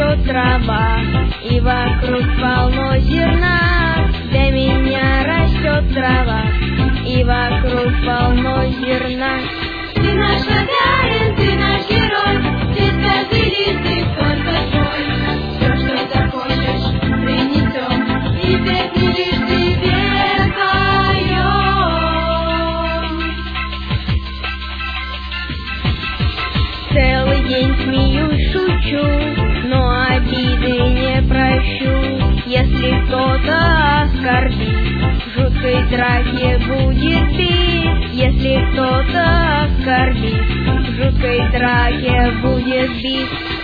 растет трава, и вокруг полно зерна. Для меня растет трава, и вокруг полно зерна. Ты наш хозяин, ты наш герой, здесь каждый листик только твой. Все, что захочешь, принесем, и песни лишь тебе поем. Целый день смеюсь, шучу, но обиды не прощу. Если кто-то оскорбит, в жуткой драке будет бит. Если кто-то оскорбит, в жуткой драке будет бит.